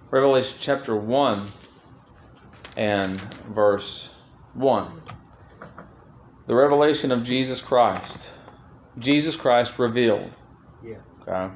Revelation chapter 1 and verse 1. The revelation of Jesus Christ. Jesus Christ revealed. Yeah. Okay.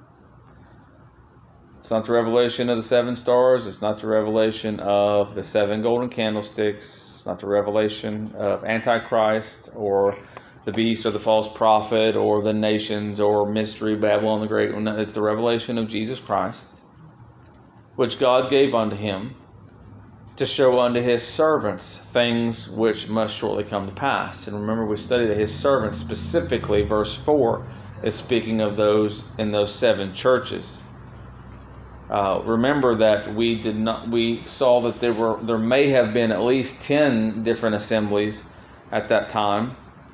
It's not the revelation of the 7 stars. It's not the revelation of the 7 golden candlesticks. It's not the revelation of Antichrist or the beast or the false prophet or the nations or mystery Babylon the Great. It's the revelation of Jesus Christ, which God gave unto him to show unto his servants things which must shortly come to pass. And remember, we studied that his servants, specifically verse 4, is speaking of those in those 7 churches. Remember that we saw that there may have been at least 10 different assemblies at that time.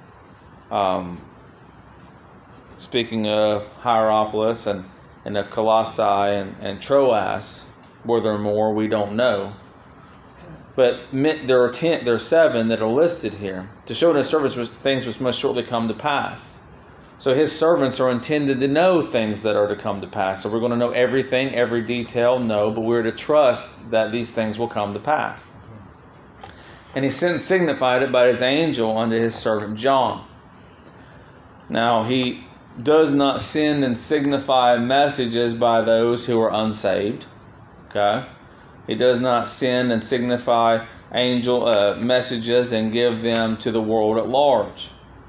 Speaking of Hierapolis and of Colossae and Troas, were there more? We don't know. But there are 7 that are listed here to show to his servants things which must shortly come to pass. So his servants are intended to know things that are to come to pass. So we're going to know everything, every detail? No, but we're to trust that these things will come to pass. And he signified it by his angel unto his servant John. Now, he does not send and signify messages by those who are unsaved. Okay? He does not send and signify angel messages and give them to the world at large.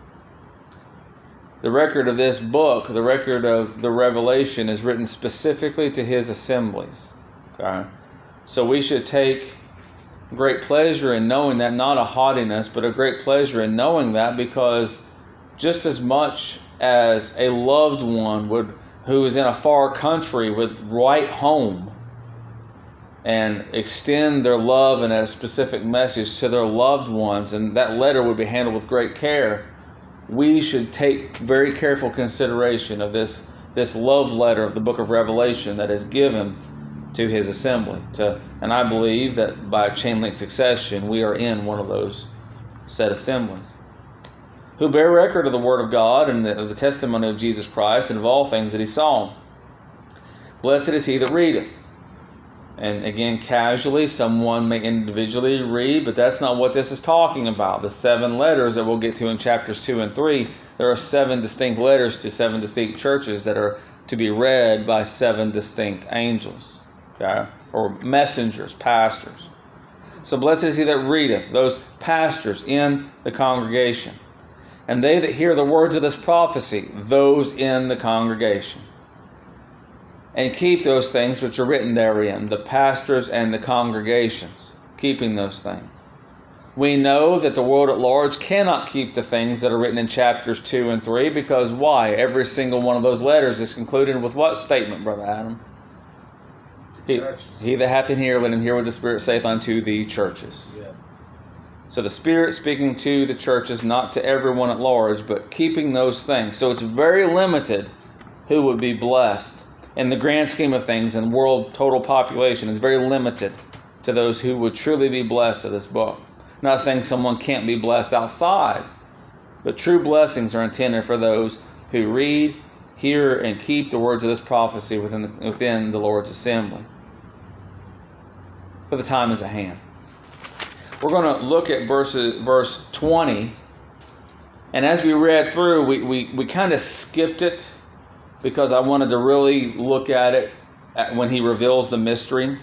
The record of this book, the record of the Revelation, is written specifically to his assemblies. Okay? So we should take great pleasure in knowing that, not a haughtiness, but a great pleasure in knowing that, because just as much as a loved one who is in a far country would write home and extend their love and a specific message to their loved ones, and that letter would be handled with great care, we should take very careful consideration of this love letter of the book of Revelation that is given to his assembly. And I believe that by chain link succession, we are in one of those said assemblies, who bear record of the word of God and of the testimony of Jesus Christ and of all things that he saw. Blessed is he that readeth. And again, casually, someone may individually read, but that's not what this is talking about. The 7 letters that we'll get to in chapters 2 and 3, there are 7 distinct letters to 7 distinct churches that are to be read by 7 distinct angels, okay? Or messengers, pastors. So blessed is he that readeth, those pastors in the congregation. And they that hear the words of this prophecy, those in the congregation. And keep those things which are written therein, the pastors and the congregations, keeping those things. We know that the world at large cannot keep the things that are written in chapters 2 and 3, because why? Every single one of those letters is concluded with what statement, Brother Adam? He that hath an ear, let him hear what the Spirit saith unto the churches. Yeah. So the Spirit speaking to the churches, not to everyone at large, but keeping those things. So it's very limited who would be blessed. In the grand scheme of things, in world total population, is very limited to those who would truly be blessed of this book. I'm not saying someone can't be blessed outside, but true blessings are intended for those who read, hear, and keep the words of this prophecy within the Lord's assembly. For the time is at hand. We're going to look at verse 20, and as we read through, we kind of skipped it, because I wanted to really look at it when he reveals the mystery.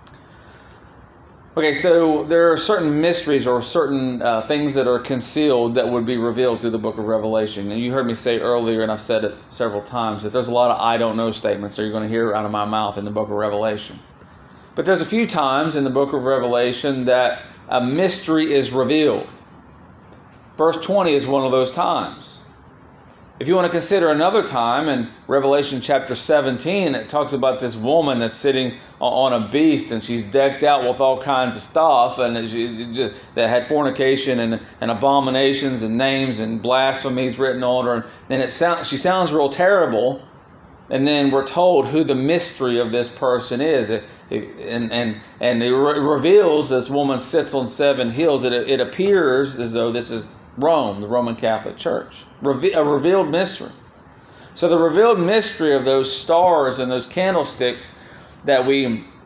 Okay, so there are certain mysteries or certain things that are concealed that would be revealed through the book of Revelation. And you heard me say earlier, and I've said it several times, that there's a lot of I don't know statements that you're going to hear out of my mouth in the book of Revelation. But there's a few times in the book of Revelation that a mystery is revealed. Verse 20 is one of those times. If you want to consider another time, in Revelation chapter 17, it talks about this woman that's sitting on a beast, and she's decked out with all kinds of stuff, and that had fornication and abominations and names and blasphemies written on her. And she sounds real terrible. And then we're told who the mystery of this person is. And it reveals this woman sits on 7 hills. It appears as though this is Rome, the Roman Catholic Church. A revealed mystery. So the revealed mystery of those stars and those candlesticks that we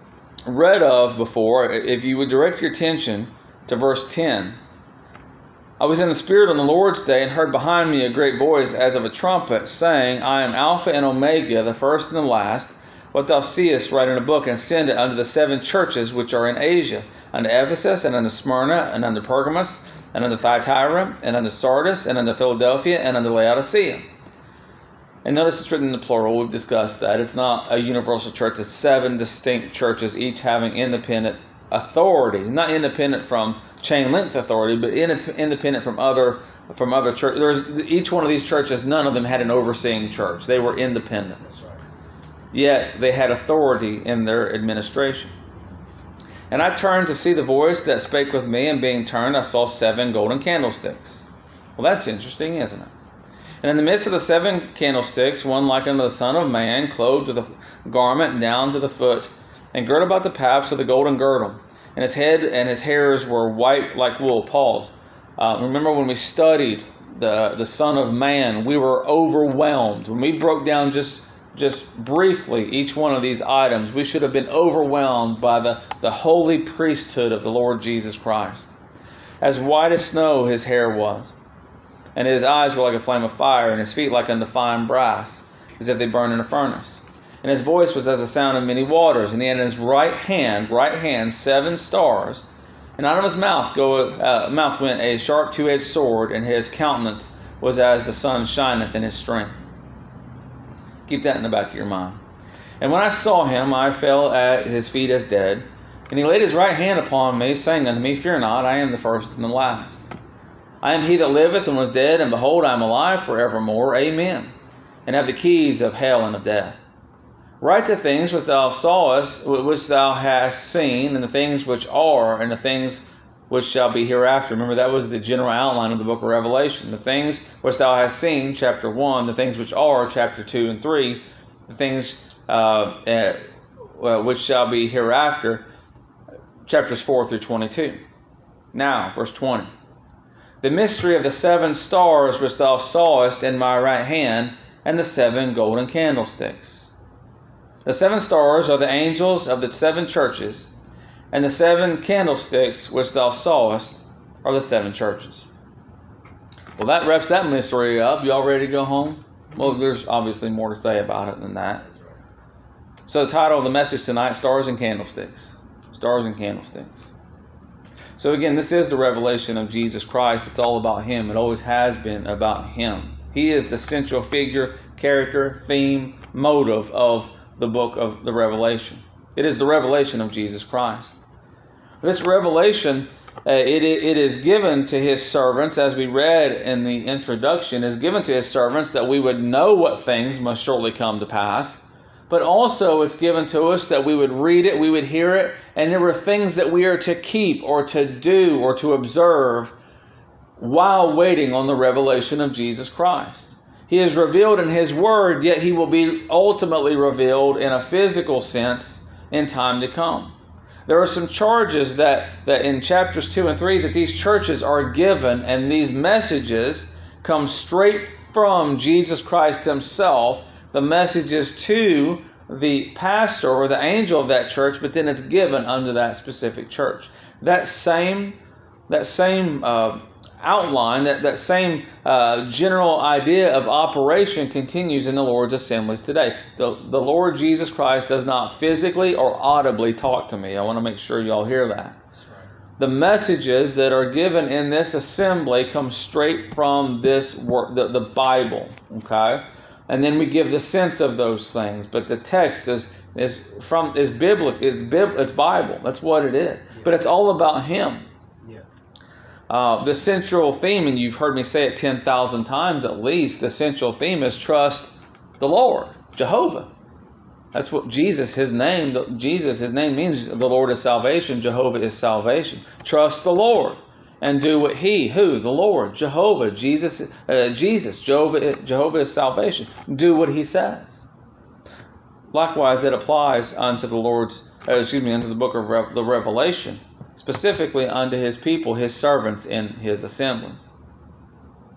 read of before, if you would direct your attention to verse 10. I was in the Spirit on the Lord's day and heard behind me a great voice as of a trumpet, saying, I am Alpha and Omega, the first and the last. What thou seest, write in a book, and send it unto the 7 churches which are in Asia, unto Ephesus, and unto Smyrna, and unto Pergamos, and unto Thyatira, and unto Sardis, and unto Philadelphia, and unto Laodicea. And notice it's written in the plural. We've discussed that. It's not a universal church. It's 7 distinct churches, each having independent authority. Not independent from chain link authority, but independent from other churches. Each one of these churches, none of them had an overseeing church. They were independent. That's right. Yet they had authority in their administration. And I turned to see the voice that spake with me, and being turned, I saw 7 golden candlesticks. Well, that's interesting, isn't it? And in the midst of the 7 candlesticks, one like unto the Son of Man, clothed with a garment down to the foot, and girt about the paps with a golden girdle. And his head and his hairs were white like wool. Pause. Remember when we studied the Son of Man, we were overwhelmed. When we broke down just briefly each one of these items, we should have been overwhelmed by the holy priesthood of the Lord Jesus Christ. As white as snow his hair was, and his eyes were like a flame of fire, and his feet like unto fine brass, as if they burned in a furnace. And his voice was as the sound of many waters, and he had in his right hand 7 stars, and out of his mouth went a sharp 2-edged sword, and his countenance was as the sun shineth in his strength. Keep that in the back of your mind. And when I saw him, I fell at his feet as dead. And he laid his right hand upon me, saying unto me, Fear not, I am the first and the last. I am he that liveth and was dead, and behold, I am alive forevermore. Amen. And have the keys of hell and of death. Write the things which thou sawest, which thou hast seen, and the things which are, and the things which shall be hereafter. Remember, that was the general outline of the book of Revelation. The things which thou hast seen, chapter 1. The things which are, chapter 2 and 3. The things which shall be hereafter, chapters 4 through 22. Now, verse 20. The mystery of the 7 stars which thou sawest in my right hand, and the 7 golden candlesticks. The 7 stars are the angels of the 7 churches, and the 7 candlesticks which thou sawest are the 7 churches. Well, that wraps that mystery up. Y'all ready to go home? Well, there's obviously more to say about it than that. So the title of the message tonight, Stars and Candlesticks. Stars and Candlesticks. So again, this is the revelation of Jesus Christ. It's all about Him. It always has been about Him. He is the central figure, character, theme, motive of the book of the Revelation. It is the revelation of Jesus Christ. This revelation, it is given to His servants, as we read in the introduction, is given to His servants that we would know what things must shortly come to pass. But also it's given to us that we would read it, we would hear it, and there were things that we are to keep or to do or to observe while waiting on the revelation of Jesus Christ. He is revealed in His Word, yet He will be ultimately revealed in a physical sense in time to come. There are some charges that in chapters 2 and 3 that these churches are given, and these messages come straight from Jesus Christ Himself. The message is to the pastor or the angel of that church, but then it's given unto that specific church. That same outline, that same general idea of operation continues in the Lord's assemblies today. The Lord Jesus Christ does not physically or audibly talk to me. I want to make sure you all hear that. That's right. The messages that are given in this assembly come straight from this word, the Bible. Okay. And then we give the sense of those things, but the text is biblical. It's Bible. That's what it is. Yeah. But it's all about Him. Yeah. The central theme, and you've heard me say it 10,000 times at least. The central theme is trust the Lord, Jehovah. That's what Jesus, His name means the Lord is salvation. Jehovah is salvation. Trust the Lord. And do what the Lord, Jehovah, Jehovah is salvation. Do what He says. Likewise, that applies unto the unto the book of the Revelation, specifically unto His people, His servants in His assemblies.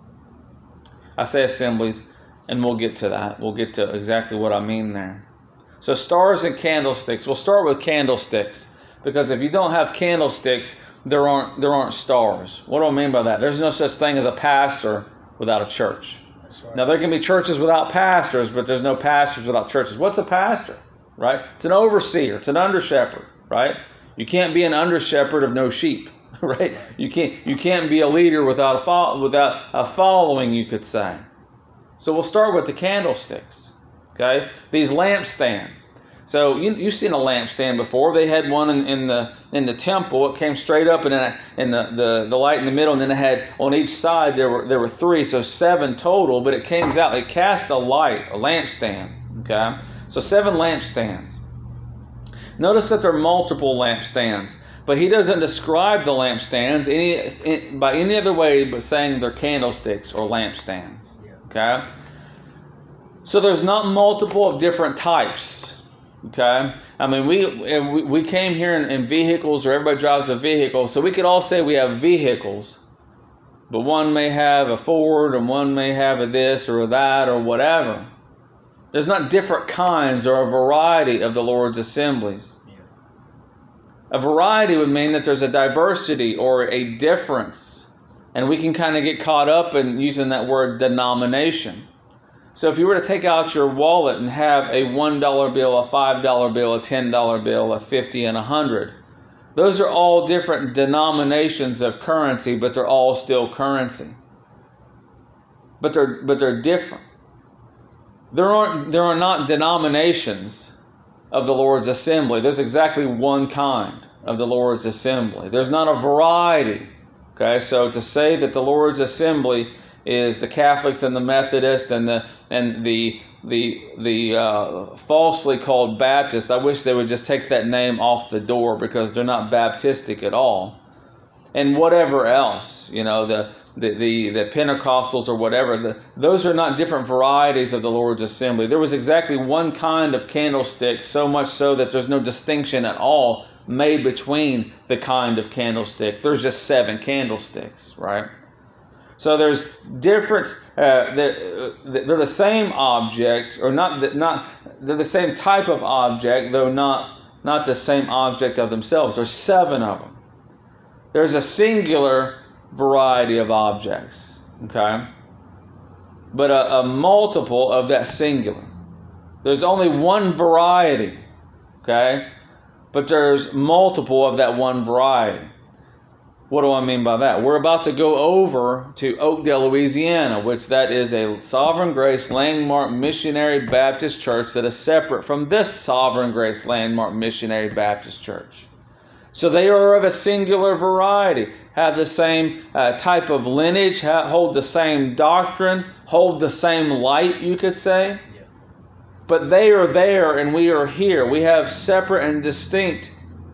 I say assemblies, and we'll get to that. We'll get to exactly what I mean there. So stars and candlesticks. We'll start with candlesticks, because if you don't have candlesticks, there aren't stars. What do I mean by that? There's no such thing as a pastor without a church. That's right. Now, there can be churches without pastors, but there's no pastors without churches. What's a pastor? Right? It's an overseer. It's an under shepherd. Right? You can't be an under shepherd of no sheep. Right? You can't be a leader without a following, you could say. So we'll start with the candlesticks. Okay? These lampstands. So you've seen a lampstand before. They had one in the temple. It came straight up, and the light in the middle, and then it had on each side there were 3, so 7 total. But it came out. It cast a light, a lampstand. Okay, so 7 lampstands. Notice that there are multiple lampstands, but he doesn't describe the lampstands by any other way but saying they're candlesticks or lampstands. Okay, so there's not multiple of different types. Okay, I mean we came here in vehicles, or everybody drives a vehicle, so we could all say we have vehicles, but one may have a Ford and one may have a this or a that or whatever. There's not different kinds or a variety of the Lord's assemblies. A variety would mean that there's a diversity or a difference, and we can kind of get caught up in using that word denomination. So if you were to take out your wallet and have a $1 bill, a $5 bill, a $10 bill, a 50 and a 100, those are all different denominations of currency, but they're all still currency. But they're different. There are not denominations of the Lord's assembly. There's exactly one kind of the Lord's assembly. There's not a variety. Okay, so to say that the Lord's assembly is the Catholics and the Methodists and the falsely called Baptists, I wish they would just take that name off the door, because they're not Baptistic at all. And whatever else, the Pentecostals or whatever, those are not different varieties of the Lord's assembly. There was exactly one kind of candlestick, so much so that there's no distinction at all made between the kind of candlestick. There's just 7 candlesticks, right? So there's different. They're the same object, or not. They're the same type of object, though not the same object of themselves. There's 7 of them. There's a singular variety of objects, okay, but a multiple of that singular. There's only one variety, okay, but there's multiple of that one variety. What do I mean by that? We're about to go over to Oakdale, Louisiana, which that is a Sovereign Grace Landmark Missionary Baptist Church that is separate from this Sovereign Grace Landmark Missionary Baptist Church. So they are of a singular variety, have the same type of lineage, hold the same doctrine, hold the same light, you could say. Yeah. But they are there and we are here. We have separate and distinct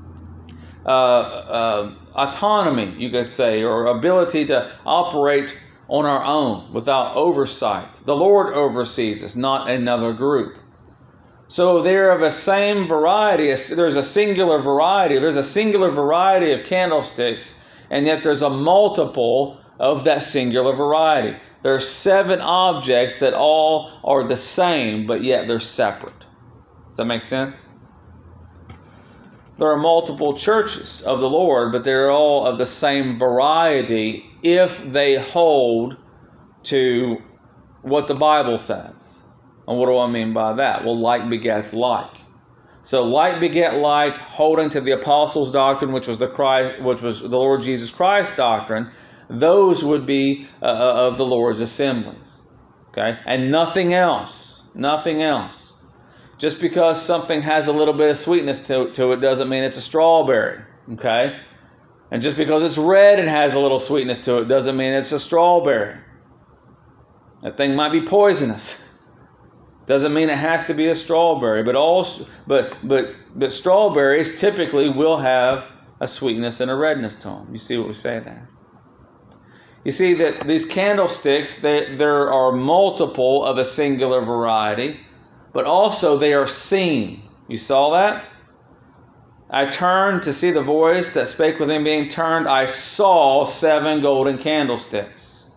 autonomy, you could say, or ability to operate on our own without oversight. The Lord oversees us, not another group. So they're of a same variety. There's a singular variety. There's a singular variety of candlesticks, and yet there's a multiple of that singular variety. There are 7 objects that all are the same, but yet they're separate. Does that make sense? There are multiple churches of the Lord, but they're all of the same variety if they hold to what the Bible says. And what do I mean by that? Well, like begets like. So like beget like, holding to the apostles' doctrine, which was the Lord Jesus Christ doctrine. Those would be of the Lord's assemblies. Okay, and nothing else. Nothing else. Just because something has a little bit of sweetness to it doesn't mean it's a strawberry. Okay, and just because it's red and has a little sweetness to it doesn't mean it's a strawberry. That thing might be poisonous. Doesn't mean it has to be a strawberry, but strawberries typically will have a sweetness and a redness to them. You see what we say there? You see that these candlesticks, there are multiple of a singular variety, but also they are seen. You saw that? I turned to see the voice that spake with him being turned. I saw 7 golden candlesticks.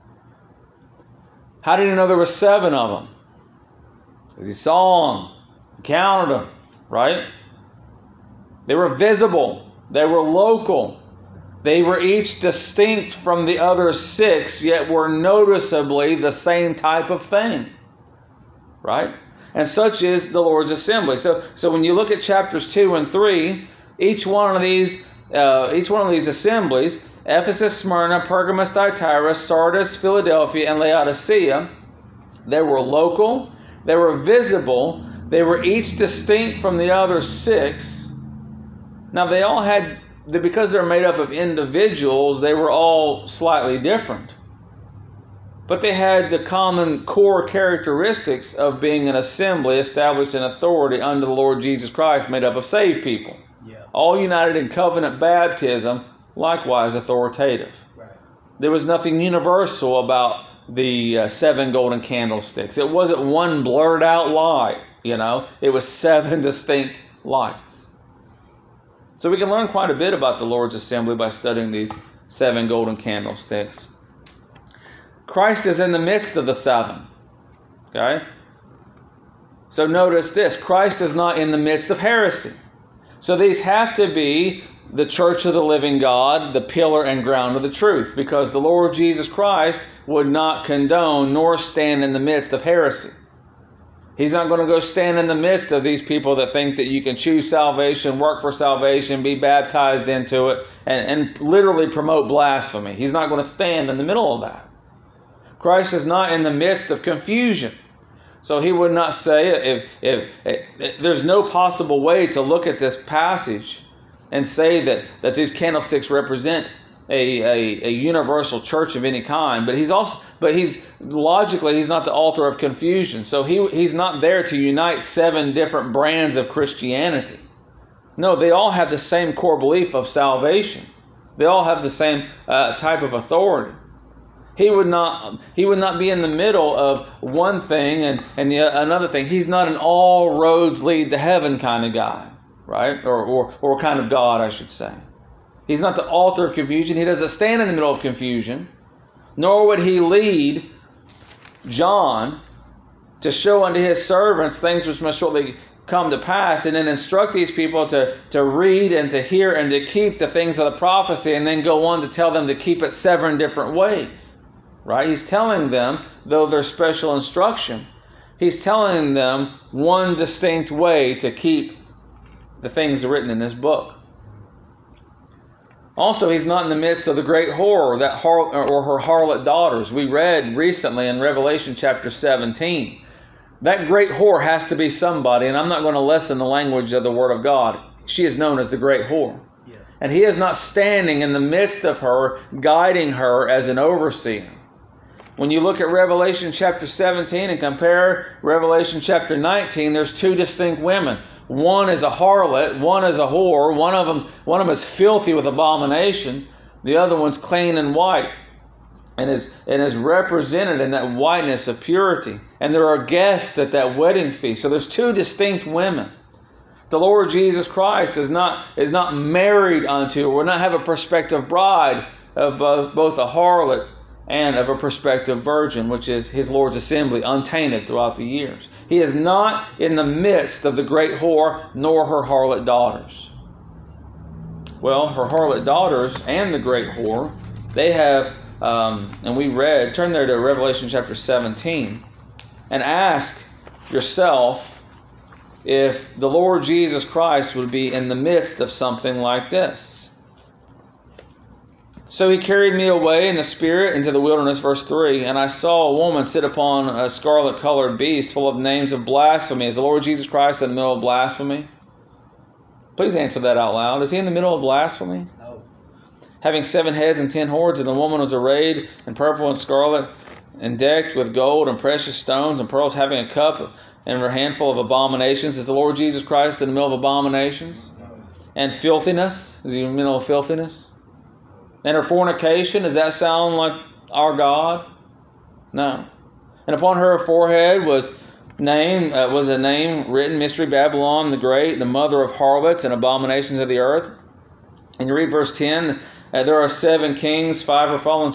How did he know there were 7 of them? Because he saw them, he counted them. right? They were visible. They were local. They were each distinct from the other 6, yet were noticeably the same type of thing, right? And such is the Lord's assembly. So when you look at chapters 2 and 3, each one of these assemblies, Ephesus, Smyrna, Pergamos, Thyatira, Sardis, Philadelphia, and Laodicea, they were local, they were visible, they were each distinct from the other 6. Now they all had, because they're made up of individuals, they were all slightly different. But they had the common core characteristics of being an assembly established in authority under the Lord Jesus Christ, made up of saved people. Yeah. All united in covenant baptism, likewise authoritative. Right. There was nothing universal about the 7 golden candlesticks. It wasn't one blurred out light, It was 7 distinct lights. So we can learn quite a bit about the Lord's assembly by studying these 7 golden candlesticks. Christ is in the midst of the 7. Okay? So notice this. Christ is not in the midst of heresy. So these have to be the church of the living God, the pillar and ground of the truth, because the Lord Jesus Christ would not condone nor stand in the midst of heresy. He's not going to go stand in the midst of these people that think that you can choose salvation, work for salvation, be baptized into it, and literally promote blasphemy. He's not going to stand in the middle of that. Christ is not in the midst of confusion. So he would not say, if there's no possible way to look at this passage and say that these candlesticks represent a universal church of any kind, but he's logically not the author of confusion. So he's not there to unite 7 different brands of Christianity. No, they all have the same core belief of salvation. They all have the same type of authority. He would not be in the middle of one thing and another thing. He's not an all roads lead to heaven kind of guy, right? Or kind of God, I should say. He's not the author of confusion. He doesn't stand in the middle of confusion. Nor would he lead John to show unto his servants things which must shortly come to pass, and then instruct these people to read and to hear and to keep the things of the prophecy, and then go on to tell them to keep it 7 different ways. Right? He's telling them, though there's special instruction, he's telling them one distinct way to keep the things written in this book. Also, he's not in the midst of the great whore or her harlot daughters. We read recently in Revelation chapter 17. That great whore has to be somebody, and I'm not going to lessen the language of the Word of God. She is known as the great whore. Yeah. And he is not standing in the midst of her, guiding her as an overseer. When you look at Revelation chapter 17 and compare Revelation chapter 19, there's 2 distinct women. One is a harlot, one is a whore. One of them is filthy with abomination. The other one's clean and white, and is represented in that whiteness of purity. And there are guests at that wedding feast. So there's 2 distinct women. The Lord Jesus Christ is not married unto, or will not have a prospective bride of both a harlot and of a prospective virgin, which is his Lord's assembly, untainted throughout the years. He is not in the midst of the great whore, nor her harlot daughters. Well, her harlot daughters and the great whore, they have, and we read, turn there to Revelation chapter 17, and ask yourself if the Lord Jesus Christ would be in the midst of something like this. So he carried me away in the spirit into the wilderness, verse 3, and I saw a woman sit upon a scarlet-colored beast full of names of blasphemy. Is the Lord Jesus Christ in the middle of blasphemy? Please answer that out loud. Is he in the middle of blasphemy? No. Having 7 heads and 10 horns, and the woman was arrayed in purple and scarlet, and decked with gold and precious stones and pearls, having a cup in her handful of abominations. Is the Lord Jesus Christ in the middle of abominations? No. And filthiness? Is he in the middle of filthiness? And her fornication, does that sound like our God? No. And upon her forehead was a name written, Mystery Babylon the Great, the mother of harlots and abominations of the earth. And you read verse 10, there are 7 kings, 5 are fallen,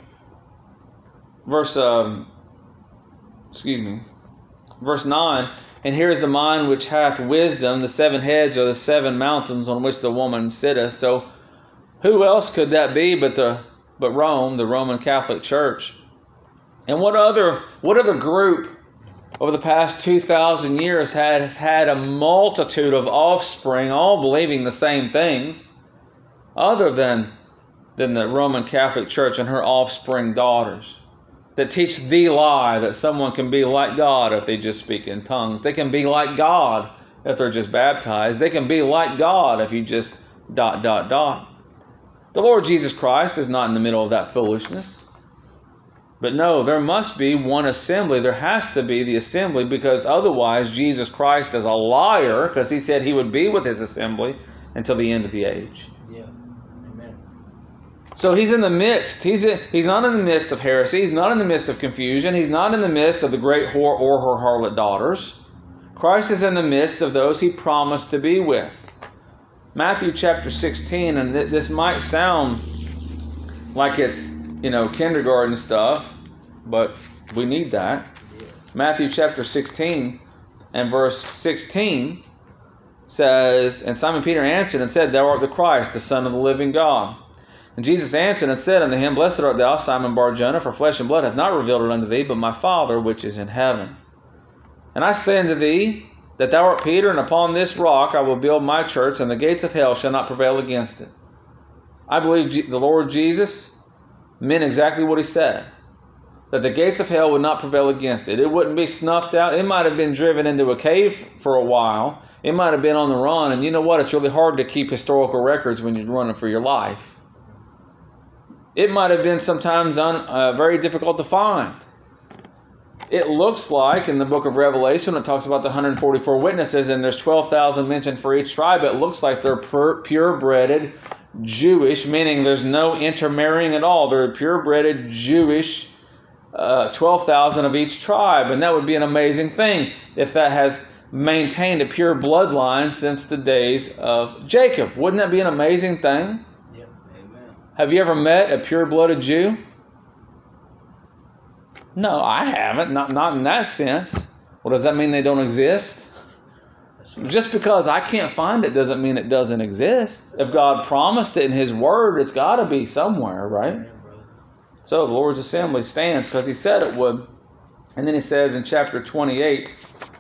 Verse 9, And here is the mind which hath wisdom. The 7 heads are the 7 mountains on which the woman sitteth. So who else could that be but Rome, the Roman Catholic Church? And what other group over the past 2,000 years has had a multitude of offspring, all believing the same things, other than the Roman Catholic Church and her offspring daughters, that teach the lie that someone can be like God if they just speak in tongues. They can be like God if they're just baptized. They can be like God if you just ... The Lord Jesus Christ is not in the middle of that foolishness. But no, there must be one assembly. There has to be the assembly, because otherwise Jesus Christ is a liar, because he said he would be with his assembly until the end of the age. Yeah. Amen. So he's in the midst. He's not in the midst of heresy. He's not in the midst of confusion. He's not in the midst of the great whore or her harlot daughters. Christ is in the midst of those he promised to be with. Matthew chapter 16, and this might sound like it's, kindergarten stuff, but we need that. Yeah. Matthew chapter 16 and verse 16 says, And Simon Peter answered and said, Thou art the Christ, the Son of the living God. And Jesus answered and said unto him, Blessed art thou, Simon Bar-Jonah, for flesh and blood hath not revealed it unto thee, but my Father which is in heaven. And I say unto thee, that thou art Peter, and upon this rock I will build my church, and the gates of hell shall not prevail against it. I believe the Lord Jesus meant exactly what he said, that the gates of hell would not prevail against it. It wouldn't be snuffed out. It might have been driven into a cave for a while. It might have been on the run. And you know what? It's really hard to keep historical records when you're running for your life. It might have been sometimes very difficult to find. It looks like in the book of Revelation, it talks about the 144 witnesses, and there's 12,000 mentioned for each tribe. It looks like they're purebred Jewish, meaning there's no intermarrying at all. They're purebred Jewish, 12,000 of each tribe. And that would be an amazing thing if that has maintained a pure bloodline since the days of Jacob. Wouldn't that be an amazing thing? Yep. Amen. Have you ever met a pure-blooded Jew? No, I haven't. Not in that sense. Well, does that mean they don't exist? Right. Just because I can't find it doesn't mean it doesn't exist. If God promised it in his word, it's got to be somewhere, right? Amen, So the Lord's assembly stands because he said it would. And then he says in chapter 28,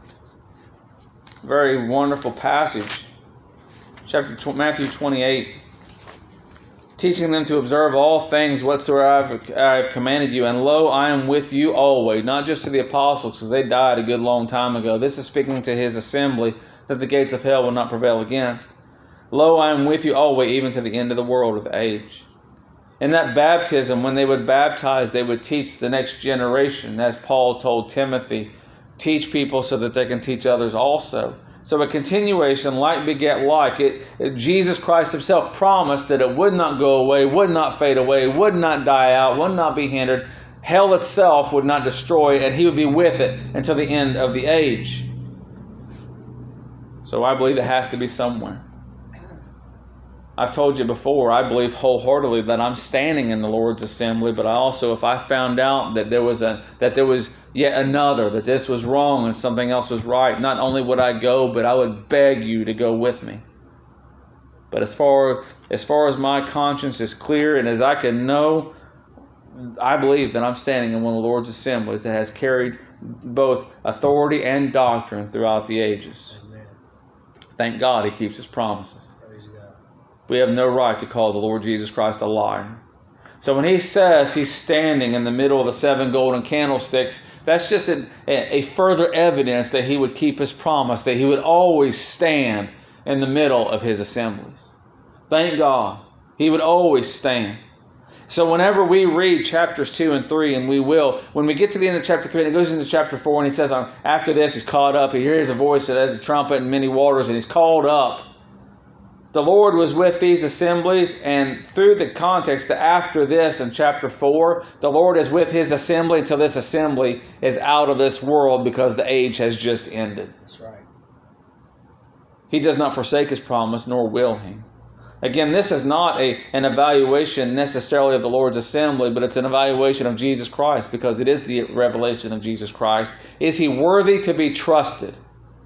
very wonderful passage, Matthew 28, teaching them to observe all things whatsoever I have commanded you. And lo, I am with you always. Not just to the apostles, because they died a good long time ago. This is speaking to his assembly, that the gates of hell will not prevail against. Lo, I am with you always, even to the end of the world of the age. In that baptism, when they would baptize, they would teach the next generation, as Paul told Timothy, teach people so that they can teach others also. So a continuation, like beget like. Jesus Christ himself promised that it would not go away, would not fade away, would not die out, would not be hindered. Hell itself would not destroy it, and he would be with it until the end of the age. So I believe it has to be somewhere. I've told you before, I believe wholeheartedly that I'm standing in the Lord's assembly, but I also, if I found out that there was yet another, that this was wrong and something else was right, not only would I go, but I would beg you to go with me. But as far as my conscience is clear and as I can know, I believe that I'm standing in one of the Lord's assemblies that has carried both authority and doctrine throughout the ages. Amen. Thank God he keeps his promises. Praise God. We have no right to call the Lord Jesus Christ a liar. So when he says he's standing in the middle of the 7 golden candlesticks, that's just a further evidence that he would keep his promise, that he would always stand in the middle of his assemblies. Thank God. He would always stand. So whenever we read chapters 2 and 3, and we will, when we get to the end of chapter 3, and it goes into chapter 4, and he says, after this he's caught up, he hears a voice that has a trumpet and many waters, and he's called up. The Lord was with these assemblies, and through the context, after this in chapter 4, the Lord is with his assembly until this assembly is out of this world because the age has just ended. That's right. He does not forsake his promise, nor will he. Again, this is not an evaluation necessarily of the Lord's assembly, but it's an evaluation of Jesus Christ, because it is the revelation of Jesus Christ. Is he worthy to be trusted?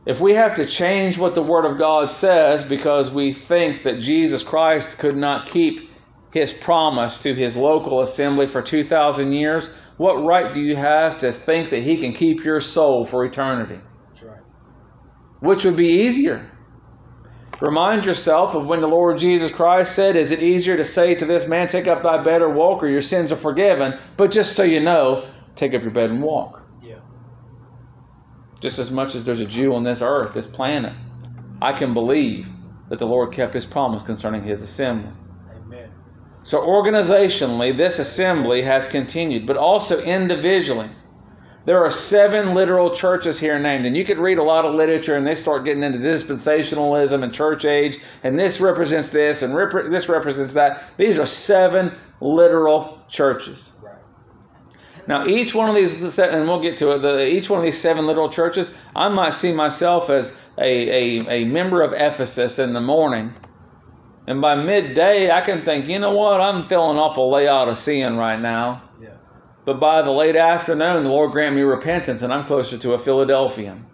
If we have to change what the Word of God says because we think that Jesus Christ could not keep His promise to His local assembly for 2,000 years, what right do you have to think that He can keep your soul for eternity? That's right. Which would be easier? Remind yourself of when the Lord Jesus Christ said, is it easier to say to this man, take up thy bed or walk, or your sins are forgiven? But just so you know, take up your bed and walk. Yeah. Just as much as there's a Jew on this earth, this planet, I can believe that the Lord kept His promise concerning His assembly. Amen. So organizationally, this assembly has continued, but also individually. There are 7 literal churches here named, and you could read a lot of literature and they start getting into dispensationalism and church age, and this represents this and this represents that. These are 7 literal churches. Right. Now, each one of these, and we'll get to it, each one of these 7 literal churches, I might see myself as a member of Ephesus in the morning, and by midday I can think, you know what, I'm feeling awful Laodicean right now. Yeah. But by the late afternoon, the Lord grant me repentance, and I'm closer to a Philadelphian.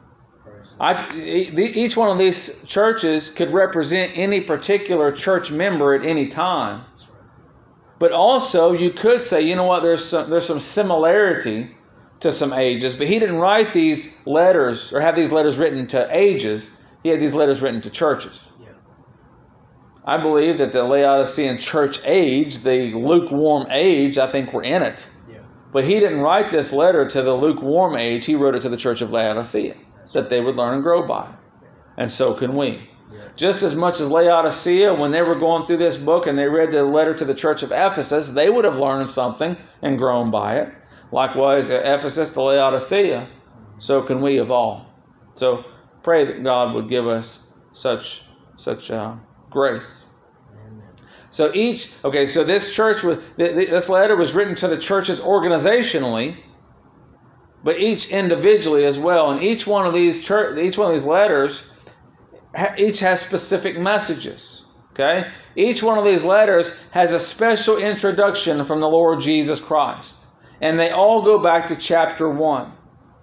Each one of these churches could represent any particular church member at any time. But also, you could say, you know what, there's some similarity to some ages, but he didn't write these letters or have these letters written to ages. He had these letters written to churches. Yeah. I believe that the Laodicean church age, the lukewarm age, I think we're in it. But he didn't write this letter to the lukewarm age. He wrote it to the church of Laodicea, that they would learn and grow by. And so can we. Just as much as Laodicea, when they were going through this book and they read the letter to the church of Ephesus, they would have learned something and grown by it. Likewise, at Ephesus to Laodicea, so can we of all. So pray that God would give us such grace. So this church this letter was written to the churches organizationally, but each individually as well. And each one of these letters, each has specific messages. Okay, each one of these letters has a special introduction from the Lord Jesus Christ, and they all go back to chapter 1.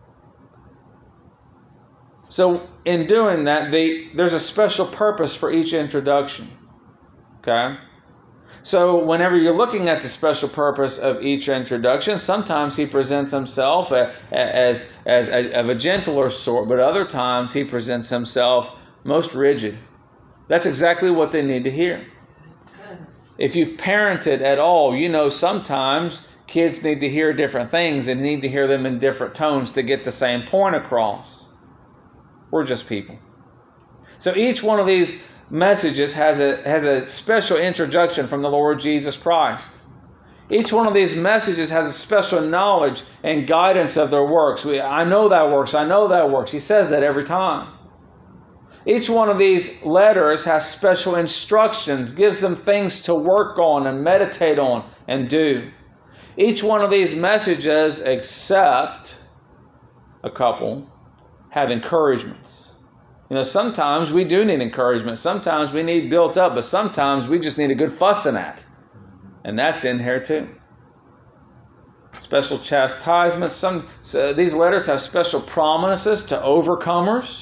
So in doing that, there's a special purpose for each introduction. Okay. So whenever you're looking at the special purpose of each introduction, sometimes he presents himself as of a gentler sort, but other times he presents himself most rigid. That's exactly what they need to hear. If you've parented at all, you know sometimes kids need to hear different things and need to hear them in different tones to get the same point across. We're just people. So each one of these messages has a special introduction from the Lord Jesus Christ. Each one of these messages has a special knowledge and guidance of their works. I know that works. I know that works. He says that every time. Each one of these letters has special instructions, gives them things to work on and meditate on and do. Each one of these messages, except a couple, have encouragements. You know, sometimes we do need encouragement. Sometimes we need built up, but sometimes we just need a good fussing at. And that's in here too. Special chastisements. These letters have special promises to overcomers.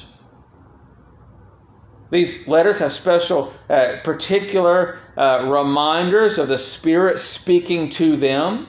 These letters have special, particular reminders of the Spirit speaking to them.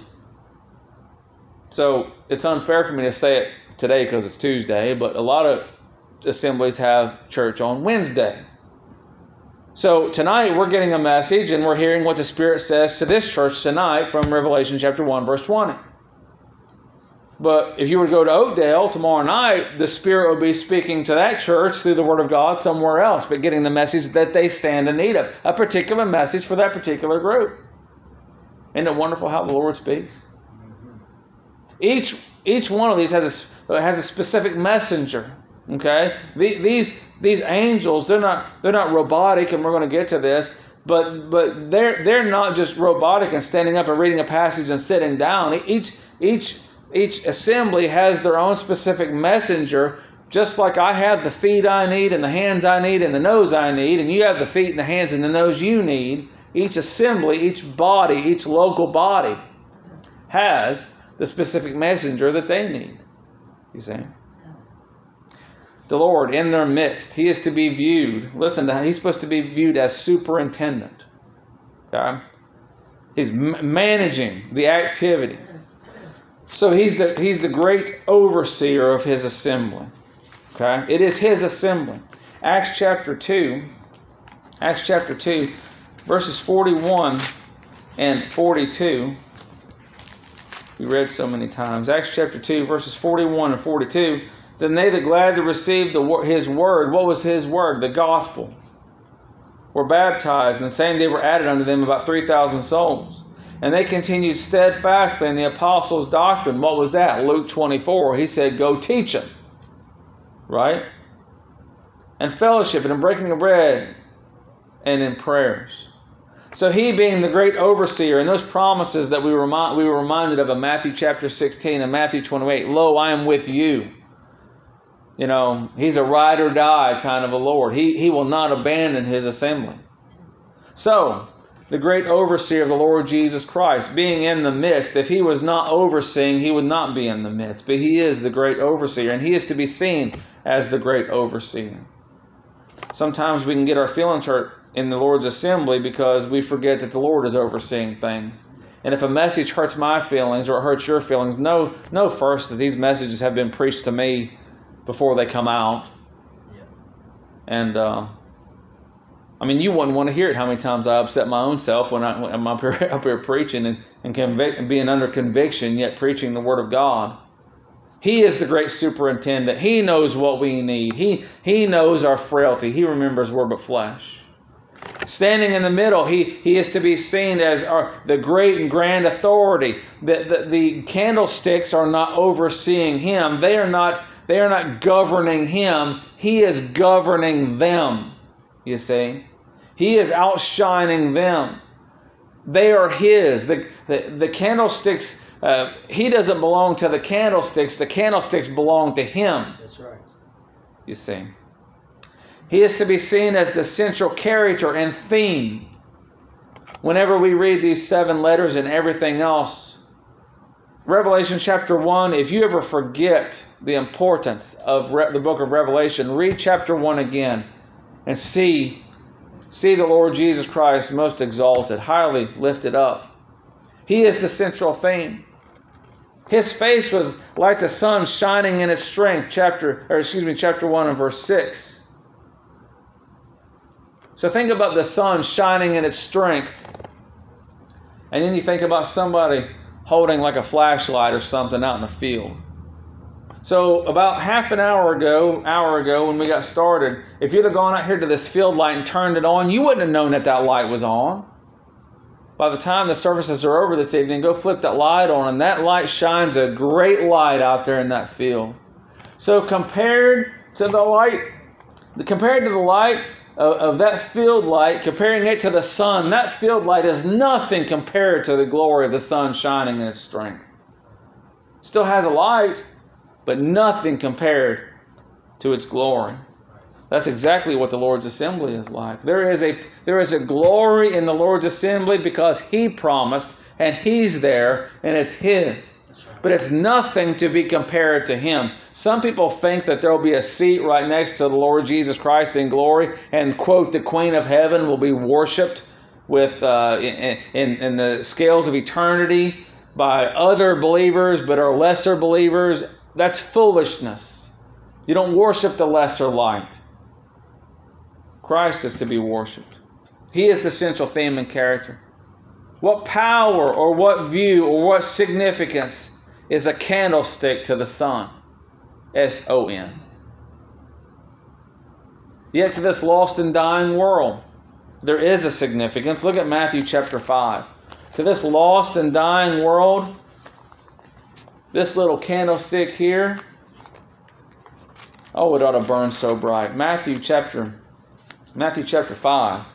So it's unfair for me to say it today because it's Tuesday, but a lot of assemblies have church on Wednesday. So tonight we're getting a message and we're hearing what the Spirit says to this church tonight from Revelation chapter 1 verse 20. But if you were to go to Oakdale tomorrow night, the Spirit will be speaking to that church through the Word of God somewhere else, but getting the message that they stand in need of. A particular message for that particular group. Isn't it wonderful how the Lord speaks? Each one of these has a specific messenger. Okay? These angels, they're not robotic, and we're going to get to this, but they're not just robotic and standing up and reading a passage and sitting down. Each assembly has their own specific messenger, just like I have the feet I need and the hands I need and the nose I need, and you have the feet and the hands and the nose you need. Each assembly, each body, each local body has the specific messenger that they need. You see? the Lord in their midst. He is to be viewed. Listen, he's supposed to be viewed as superintendent. Okay? He's managing the activity. So he's the great overseer of his assembly. Okay? It is his assembly. Acts chapter 2, verses 41 and 42. We read so many times. Acts chapter 2, verses 41 and 42. Then they that gladly received his word. What was his word? The gospel. Were baptized, and the same day were added unto them about 3,000 souls. And they continued steadfastly in the apostles' doctrine. What was that? Luke 24. He said, go teach them. Right? And fellowship, and in breaking of bread, and in prayers. So he being the great overseer, and those promises that we were reminded of in Matthew chapter 16 and Matthew 28, lo, I am with you. You know, he's a ride or die kind of a Lord. He will not abandon his assembly. So, the great overseer of the Lord Jesus Christ, being in the midst, if he was not overseeing, he would not be in the midst. But he is the great overseer, and he is to be seen as the great overseer. Sometimes we can get our feelings hurt in the Lord's assembly because we forget that the Lord is overseeing things. And if a message hurts my feelings or it hurts your feelings, know first that these messages have been preached to me before they come out. Yeah. And I mean, you wouldn't want to hear it how many times I upset my own self when I'm up here preaching and being under conviction, yet preaching the Word of God. He is the great superintendent. He knows what we need. He knows our frailty. He remembers we're but flesh. Standing in the middle, he is to be seen as the great and grand authority. The candlesticks are not overseeing him. They are not governing him. He is governing them. You see, he is outshining them. They are his. The candlesticks. He doesn't belong to the candlesticks. The candlesticks belong to him. That's right. You see. He is to be seen as the central character and theme. Whenever we read these 7 letters and everything else, Revelation chapter 1, if you ever forget the importance of the book of Revelation, read chapter 1 again and see the Lord Jesus Christ most exalted, highly lifted up. He is the central theme. His face was like the sun shining in its strength, chapter 1 and verse 6. So think about the sun shining in its strength. And then you think about somebody holding like a flashlight or something out in the field. So about half an hour ago when we got started, if you'd have gone out here to this field light and turned it on, you wouldn't have known that light was on. By the time the services are over this evening, go flip that light on, and that light shines a great light out there in that field. So compared to the light of that field light, comparing it to the sun, that field light is nothing compared to the glory of the sun shining in its strength. It still has a light, but nothing compared to its glory. That's exactly what the Lord's assembly is like. There is a glory in the Lord's assembly because He promised, and He's there, and it's His. But it's nothing to be compared to Him. Some people think that there will be a seat right next to the Lord Jesus Christ in glory, and, quote, the Queen of Heaven will be worshipped with in the scales of eternity by other believers, but are lesser believers. That's foolishness. You don't worship the lesser light. Christ is to be worshipped. He is the central theme and character. What power or what view or what significance is a candlestick to the sun? S-O-N. Yet to this lost and dying world, there is a significance. Look at Matthew chapter 5. To this lost and dying world, this little candlestick here, oh, it ought to burn so bright. Matthew chapter 5.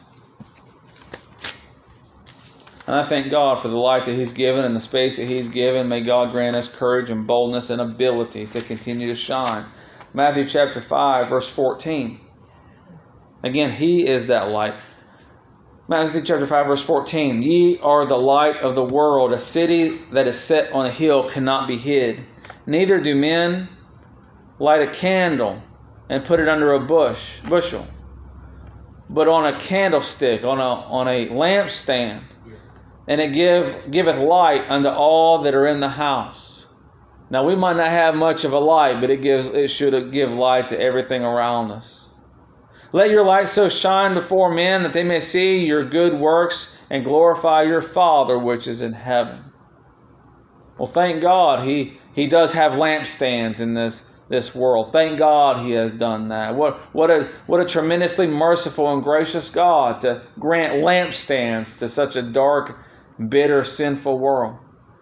And I thank God for the light that He's given and the space that He's given. May God grant us courage and boldness and ability to continue to shine. Matthew chapter 5, verse 14. Again, He is that light. Matthew chapter 5, verse 14. Ye are the light of the world. A city that is set on a hill cannot be hid. Neither do men light a candle and put it under a bushel, but on a candlestick, on a lampstand, and it giveth light unto all that are in the house. Now we might not have much of a light, but it should give light to everything around us. Let your light so shine before men that they may see your good works and glorify your Father which is in heaven. Well, thank God He does have lampstands in this world. Thank God He has done that. What a tremendously merciful and gracious God to grant lampstands to such a dark, bitter, sinful world.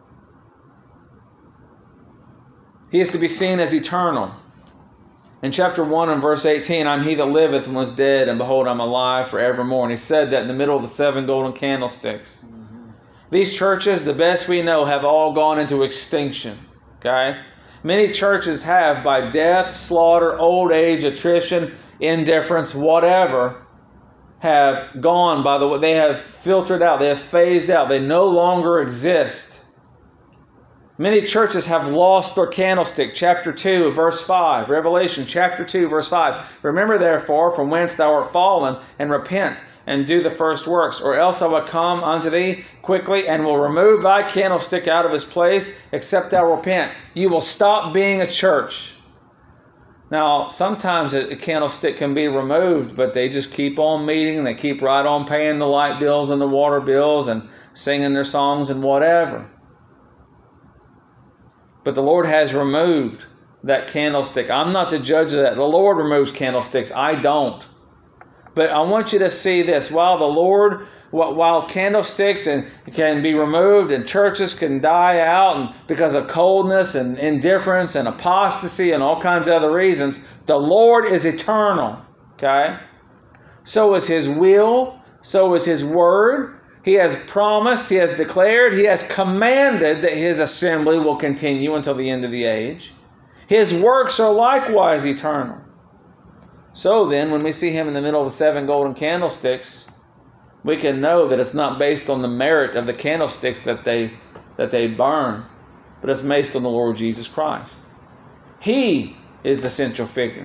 He is to be seen as eternal. In chapter 1 and verse 18, I'm He that liveth and was dead, and behold, I'm alive forevermore. And He said that in the middle of the 7 golden candlesticks. These churches, the best we know, have all gone into extinction. Okay? Many churches have, by death, slaughter, old age, attrition, indifference, whatever, have gone by the way. They have filtered out. They have phased out. They no longer exist. Many churches have lost their candlestick. Chapter 2, verse 5. Revelation chapter 2, verse 5. Remember therefore from whence thou art fallen, and repent, and do the first works, or else I will come unto thee quickly, and will remove thy candlestick out of his place, except thou repent. You will stop being a church. Now, sometimes a candlestick can be removed, but they just keep on meeting, and they keep right on paying the light bills and the water bills, and singing their songs and whatever. But the Lord has removed that candlestick. I'm not the judge of that. The Lord removes candlesticks. I don't. But I want you to see this. While candlesticks can be removed and churches can die out and because of coldness and indifference and apostasy and all kinds of other reasons, the Lord is eternal. Okay? So is His will. So is His word. He has promised, He has declared, He has commanded that His assembly will continue until the end of the age. His works are likewise eternal. So then, when we see Him in the middle of the 7 golden candlesticks, we can know that it's not based on the merit of the candlesticks that they burn, but it's based on the Lord Jesus Christ. He is the central figure.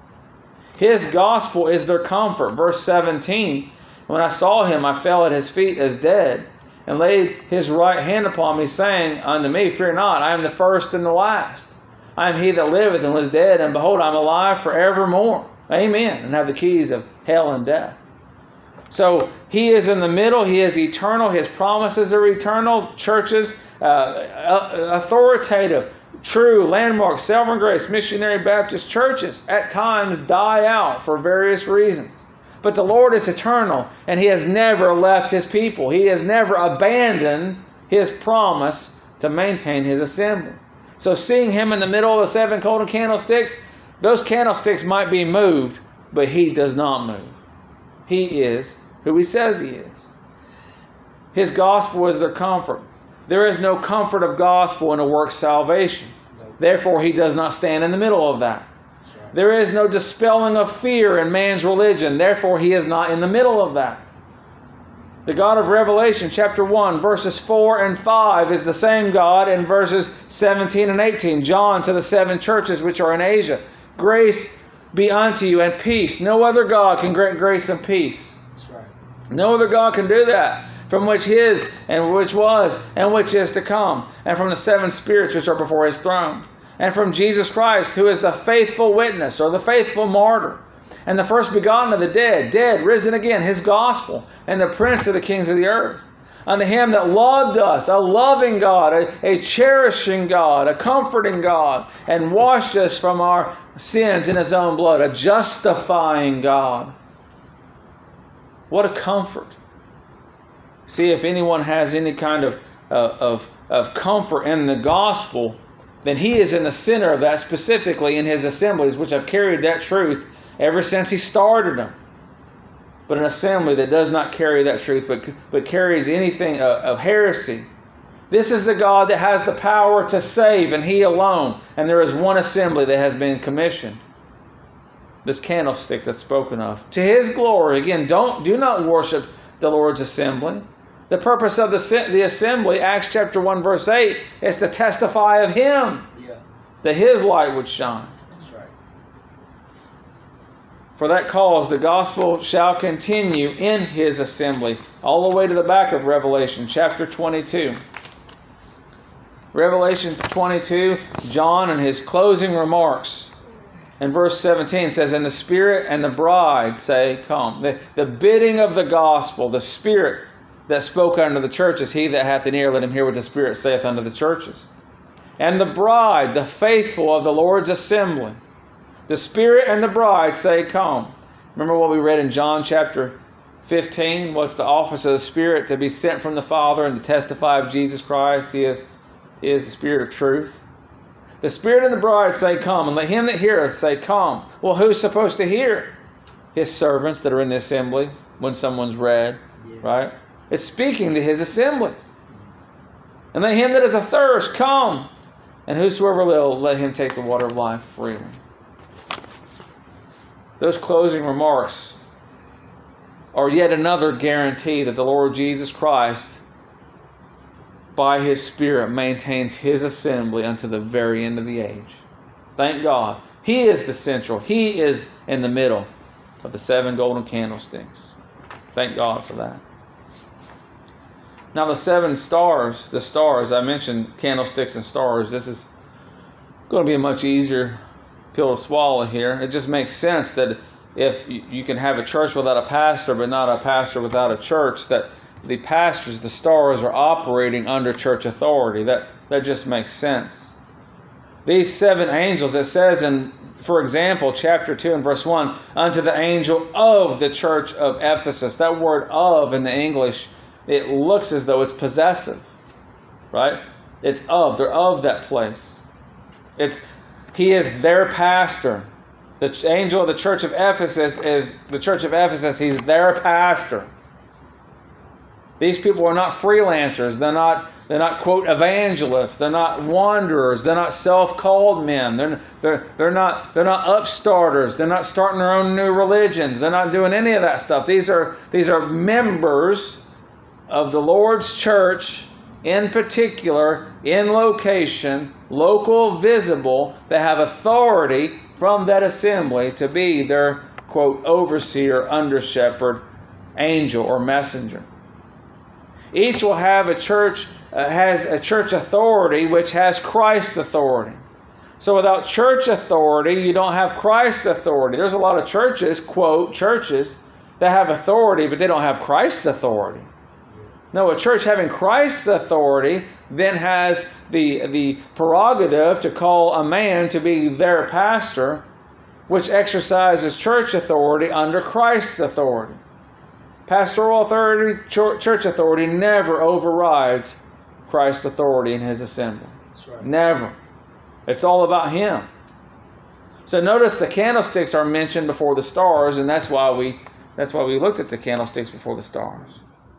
His gospel is their comfort. Verse 17, when I saw Him, I fell at His feet as dead, and laid His right hand upon me, saying unto me, Fear not, I am the first and the last. I am He that liveth and was dead, and behold, I am alive forevermore. Amen. And have the keys of hell and death. So He is in the middle. He is eternal. His promises are eternal. Churches, authoritative, true, landmark, Sovereign Grace, missionary Baptist churches at times die out for various reasons. But the Lord is eternal, and He has never left His people. He has never abandoned His promise to maintain His assembly. So seeing Him in the middle of the 7 golden candlesticks, those candlesticks might be moved, but He does not move. He is who He says He is. His gospel is their comfort. There is no comfort of gospel in a work salvation. Therefore, He does not stand in the middle of that. There is no dispelling of fear in man's religion. Therefore, He is not in the middle of that. The God of Revelation, chapter 1, verses 4 and 5 is the same God in verses 17 and 18. John to the 7 churches which are in Asia. Grace be unto you and peace. No other God can grant grace and peace. That's right. No other God can do that. From which is, and which was, and which is to come. And from the 7 spirits which are before His throne. And from Jesus Christ, who is the faithful witness, or the faithful martyr, and the first begotten of the dead, risen again, His gospel, and the prince of the kings of the earth. Unto Him that loved us, a loving God, a cherishing God, a comforting God, and washed us from our sins in His own blood, a justifying God. What a comfort. See, if anyone has any kind of comfort in the gospel, then he is in the center of that, specifically in his assemblies, which have carried that truth ever since he started them. But an assembly that does not carry that truth, but carries anything of heresy. This is the God that has the power to save, and He alone. And there is one assembly that has been commissioned. This candlestick that's spoken of. To His glory. Again, do not worship the Lord's assembly. The purpose of the assembly, Acts chapter 1, verse 8, is to testify of Him. Yeah. That His light would shine. That's right. For that cause the gospel shall continue in his assembly. All the way to the back of Revelation chapter 22. Revelation 22, John in his closing remarks in verse 17 says, "And the Spirit and the bride say, Come." The bidding of the gospel, the Spirit that spoke unto the churches, he that hath an ear, let him hear what the Spirit saith unto the churches. And the bride, the faithful of the Lord's assembly, the Spirit and the bride say, Come. Remember what we read in John chapter 15? What's the office of the Spirit? To be sent from the Father and to testify of Jesus Christ. He is the Spirit of truth. The Spirit and the bride say, Come. And let him that heareth say, Come. Well, who's supposed to hear? His servants that are in the assembly when someone's read. Yeah. Right? It's speaking to his assemblies. And let him that is athirst come. And whosoever will, let him take the water of life freely. Those closing remarks are yet another guarantee that the Lord Jesus Christ, by his Spirit, maintains his assembly unto the very end of the age. Thank God. He is the central. He is in the middle of the 7 golden candlesticks. Thank God for that. Now the 7 stars, I mentioned candlesticks and stars. This is going to be a much easier pill to swallow here. It just makes sense that if you can have a church without a pastor, but not a pastor without a church, that the pastors, the stars, are operating under church authority. That just makes sense. These 7 angels, it says in, for example, chapter 2 and verse 1, unto the angel of the church of Ephesus. That word "of" in the English, it looks as though it's possessive, right? It's of. They're of that place. He is their pastor. The angel of the church of Ephesus is the church of Ephesus. He's their pastor. These people are not freelancers. They're not quote evangelists. They're not wanderers. They're not self-called men. They're not upstarters. They're not starting their own new religions. They're not doing any of that stuff. These are members of the Lord's church, in particular, in location, local, visible, that have authority from that assembly to be their, quote, overseer, under-shepherd, angel, or messenger. Each will have has a church authority which has Christ's authority. So without church authority, you don't have Christ's authority. There's a lot of churches, quote, churches, that have authority, but they don't have Christ's authority. No, a church having Christ's authority then has the prerogative to call a man to be their pastor, which exercises church authority under Christ's authority. Pastoral authority, church authority never overrides Christ's authority in his assembly. That's right. Never. It's all about him. So notice the candlesticks are mentioned before the stars, and that's why we looked at the candlesticks before the stars.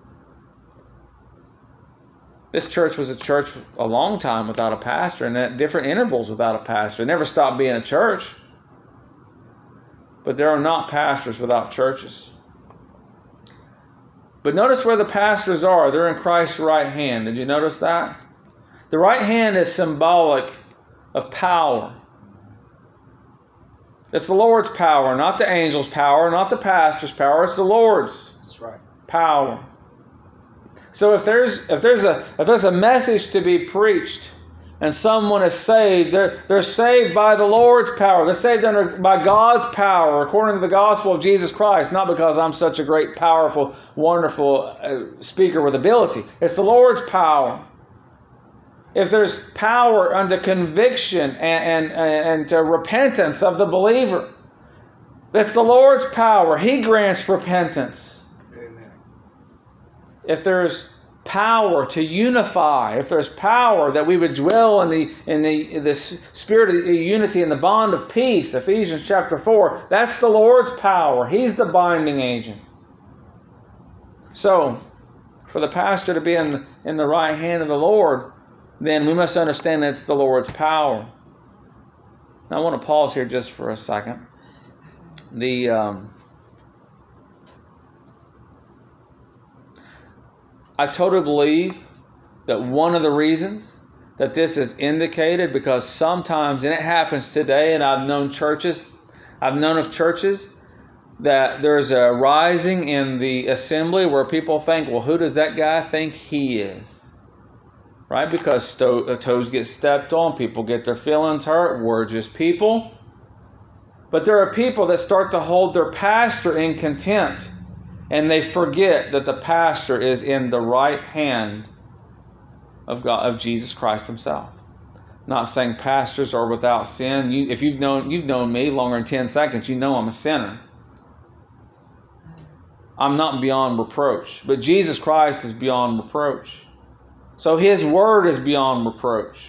This church was a church a long time without a pastor, and at different intervals without a pastor. It never stopped being a church. But there are not pastors without churches. But notice where the pastors are. They're in Christ's right hand. Did you notice that? The right hand is symbolic of power. It's the Lord's power, not the angel's power, not the pastor's power. It's the Lord's power. So if there's a message to be preached and someone is saved, they're saved by the Lord's power. They're saved by God's power, according to the gospel of Jesus Christ, not because I'm such a great, powerful, wonderful speaker with ability. It's the Lord's power. If there's power unto conviction and to repentance of the believer, that's the Lord's power. He grants repentance. If there's power to unify, if there's power that we would dwell in the spirit of unity and the bond of peace, Ephesians chapter 4, that's the Lord's power. He's the binding agent. So, for the pastor to be in the right hand of the Lord, then we must understand that it's the Lord's power. Now I want to pause here just for a second. I totally believe that one of the reasons that this is indicated, because sometimes, and it happens today, and I've known of churches that there's a rising in the assembly where people think, well, who does that guy think he is? Right? Because toes get stepped on, people get their feelings hurt, we're just people. But there are people that start to hold their pastor in contempt, and they forget that the pastor is in the right hand of God, of Jesus Christ Himself. Not saying pastors are without sin. If you've known me longer than 10 seconds, you know I'm a sinner. I'm not beyond reproach, but Jesus Christ is beyond reproach. So His word is beyond reproach.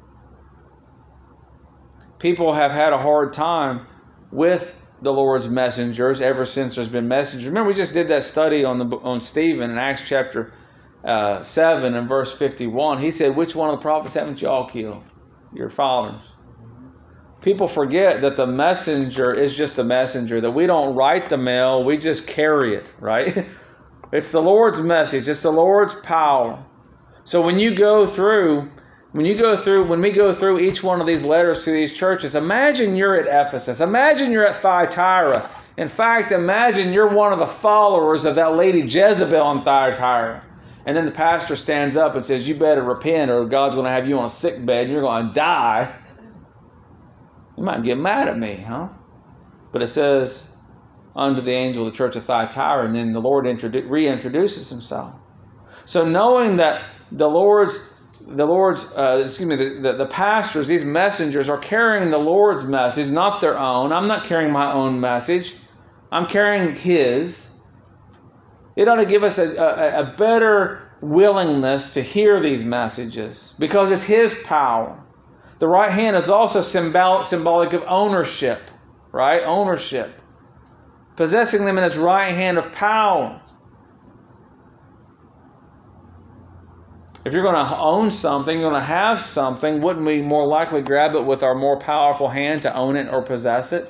People have had a hard time with the Lord's messengers ever since there's been messengers. Remember, we just did that study on Stephen in Acts chapter 7 and verse 51. He said, which one of the prophets haven't you all killed? Your fathers. People forget that the messenger is just a messenger, that we don't write the mail, we just carry it, right? It's the Lord's message, it's the Lord's power. So when we go through each one of these letters to these churches, imagine you're at Ephesus, imagine you're at Thyatira. In fact, imagine you're one of the followers of that lady Jezebel in Thyatira. And then the pastor stands up and says, you better repent or God's going to have you on a sick bed and you're going to die. You might get mad at me, huh? But it says, unto the angel of the church of Thyatira, and then the Lord reintroduces Himself. So knowing that the pastors, these messengers are carrying the Lord's message, not their own. I'm not carrying my own message. I'm carrying His. It ought to give us a better willingness to hear these messages because it's His power. The right hand is also symbolic of ownership, right? Ownership. Possessing them in His right hand of power. If you're going to own something, you're going to have something, wouldn't we more likely grab it with our more powerful hand to own it or possess it?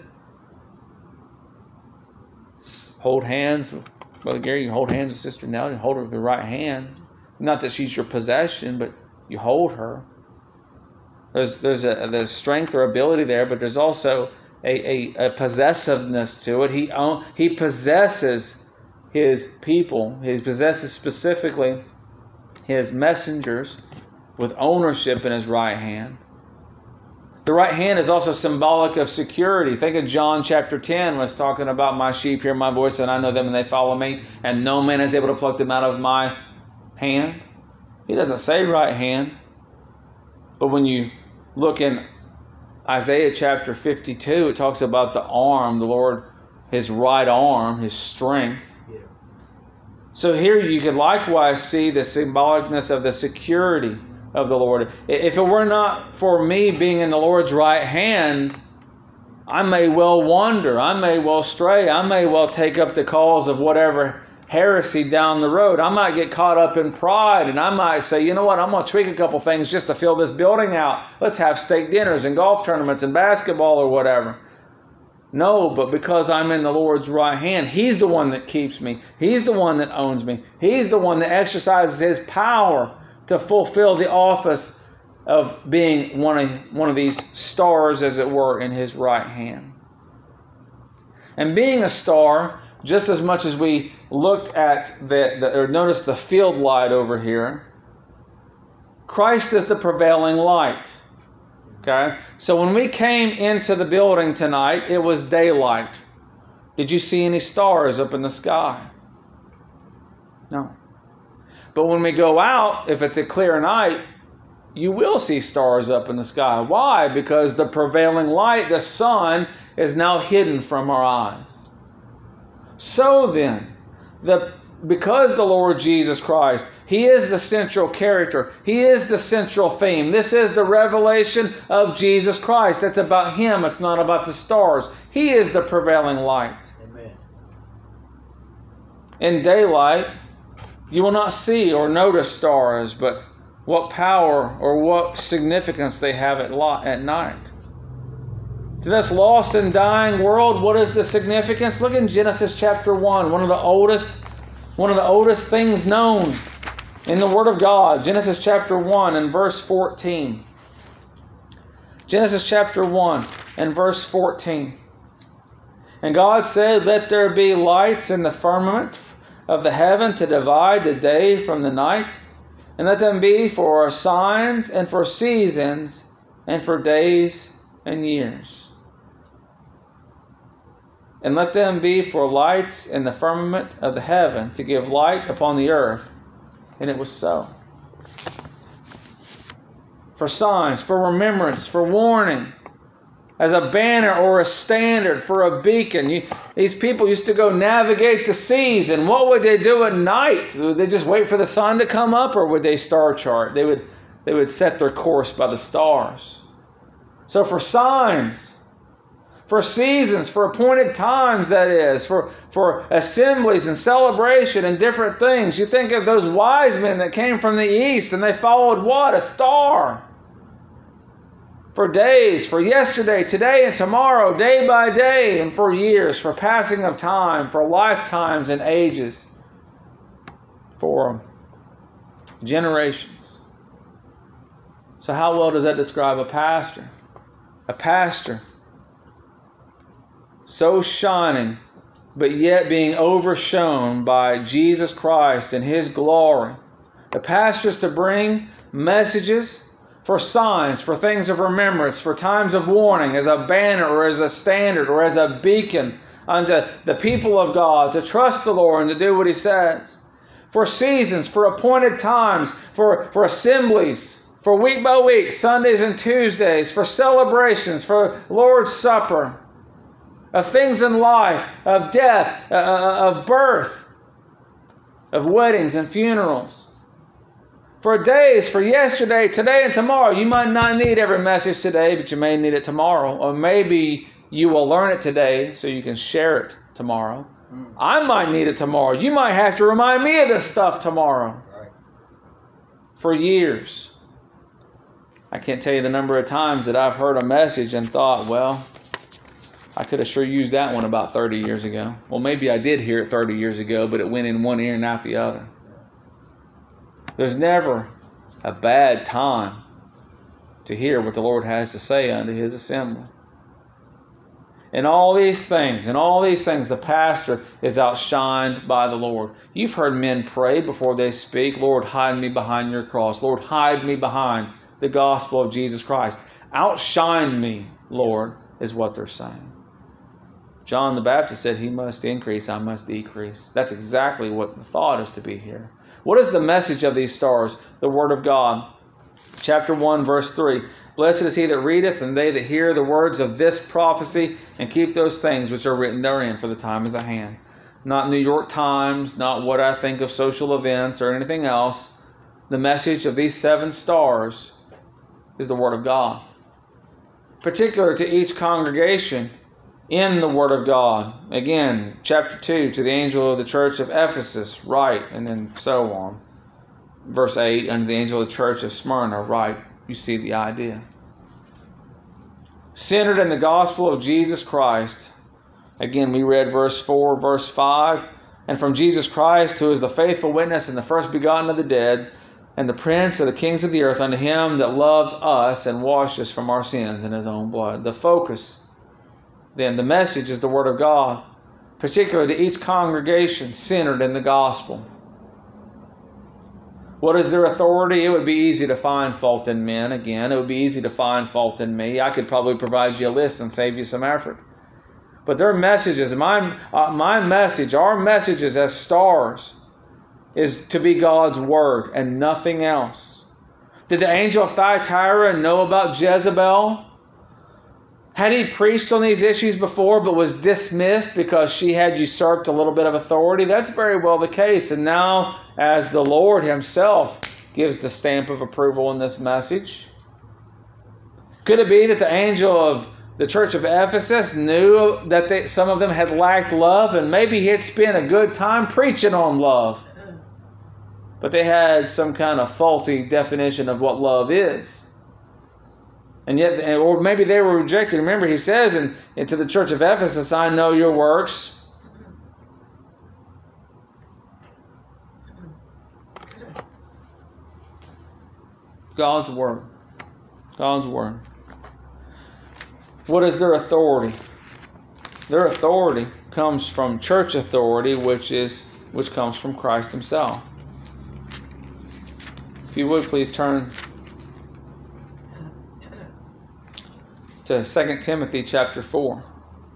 Hold hands. Brother Gary, you hold hands with Sister Nell, you hold her with the right hand. Not that she's your possession, but you hold her. There's strength or ability there, but there's also a possessiveness to it. He possesses His people. He possesses specifically His messengers with ownership in His right hand. The right hand is also symbolic of security. Think of John chapter 10 when it's talking about my sheep hear my voice and I know them and they follow me and no man is able to pluck them out of my hand. He doesn't say right hand. But when you look in Isaiah chapter 52, it talks about the arm, the Lord, His right arm, His strength. Yeah. So here you could likewise see the symbolicness of the security of the Lord. If it were not for me being in the Lord's right hand, I may well wander, I may well stray, I may well take up the cause of whatever heresy down the road. I might get caught up in pride and I might say, you know what, I'm going to tweak a couple things just to fill this building out. Let's have steak dinners and golf tournaments and basketball or whatever. No, but because I'm in the Lord's right hand, He's the one that keeps me. He's the one that owns me. He's the one that exercises His power to fulfill the office of being one of these stars, as it were, in His right hand. And being a star, just as much as we looked at or noticed the field light over here, Christ is the prevailing light. Okay? So when we came into the building tonight, it was daylight. Did you see any stars up in the sky? No. But when we go out, if it's a clear night, you will see stars up in the sky. Why? Because the prevailing light, the sun, is now hidden from our eyes. So then, because the Lord Jesus Christ, He is the central character. He is the central theme. This is the revelation of Jesus Christ. It's about Him. It's not about the stars. He is the prevailing light. Amen. In daylight, you will not see or notice stars, but what power or what significance they have at night. To this lost and dying world, what is the significance? Look in Genesis chapter 1, one of the oldest things known in the Word of God. Genesis chapter 1 and verse 14. Genesis chapter 1 and verse 14. And God said, let there be lights in the firmament of the heaven to divide the day from the night, and let them be for signs and for seasons and for days and years. And let them be for lights in the firmament of the heaven to give light upon the earth. And it was so. For signs, for remembrance, for warning, as a banner or a standard, for a beacon. These people used to go navigate the seas, and what would they do at night? Would they just wait for the sun to come up, or would they star chart? They would set their course by the stars. So for signs, for seasons, for appointed times, that is, for assemblies and celebration and different things. You think of those wise men that came from the east, and they followed what? A star. For days, for yesterday, today, and tomorrow, day by day, and for years, for passing of time, for lifetimes and ages, for generations. So how well does that describe a pastor? A pastor so shining, but yet being overshone by Jesus Christ and His glory. The pastor is to bring messages for signs, for things of remembrance, for times of warning, as a banner or as a standard or as a beacon unto the people of God to trust the Lord and to do what He says. For seasons, for appointed times, for assemblies, for week by week, Sundays and Tuesdays, for celebrations, for Lord's Supper, of things in life, of death, of birth, of weddings and funerals. For days, for yesterday, today, and tomorrow. You might not need every message today, but you may need it tomorrow. Or maybe you will learn it today so you can share it tomorrow. I might need it tomorrow. You might have to remind me of this stuff tomorrow. Right. For years. I can't tell you the number of times that I've heard a message and thought, well, I could have sure used that one about 30 years ago. Well, maybe I did hear it 30 years ago, but it went in one ear and out the other. There's never a bad time to hear what the Lord has to say unto His assembly. In all these things, the pastor is outshined by the Lord. You've heard men pray before they speak, Lord, hide me behind your cross. Lord, hide me behind the gospel of Jesus Christ. Outshine me, Lord, is what they're saying. John the Baptist said, He must increase, I must decrease. That's exactly what the thought is to be here. What is the message of these stars? The Word of God. Chapter 1, verse 3. Blessed is he that readeth, and they that hear the words of this prophecy, and keep those things which are written therein, for the time is at hand. Not New York Times, not what I think of social events or anything else. The message of these 7 stars is the Word of God. Particular to each congregation in the Word of God. Again, chapter 2, to the angel of the church of Ephesus, write, and then so on. Verse 8, unto the angel of the church of Smyrna, write. You see the idea. Centered in the gospel of Jesus Christ. Again, we read verse 4, verse 5. And from Jesus Christ, who is the faithful witness and the first begotten of the dead, and the prince of the kings of the earth, unto Him that loved us and washed us from our sins in His own blood. The focus, then, the message is the Word of God, particularly to each congregation centered in the gospel. What is their authority? It would be easy to find fault in men. Again, it would be easy to find fault in me. I could probably provide you a list and save you some effort. But their messages, my message, our messages as stars, is to be God's Word and nothing else. Did the angel of Thyatira know about Jezebel? Had he preached on these issues before but was dismissed because she had usurped a little bit of authority? That's very well the case. And now, as the Lord Himself gives the stamp of approval in this message, could it be that the angel of the church of Ephesus knew that some of them had lacked love, and maybe he had spent a good time preaching on love, but they had some kind of faulty definition of what love is? And yet, or maybe they were rejected. Remember, he says into the church of Ephesus, I know your works. God's Word. God's Word. What is their authority? Their authority comes from church authority, which comes from Christ himself. If you would please turn to 2 Timothy chapter 4.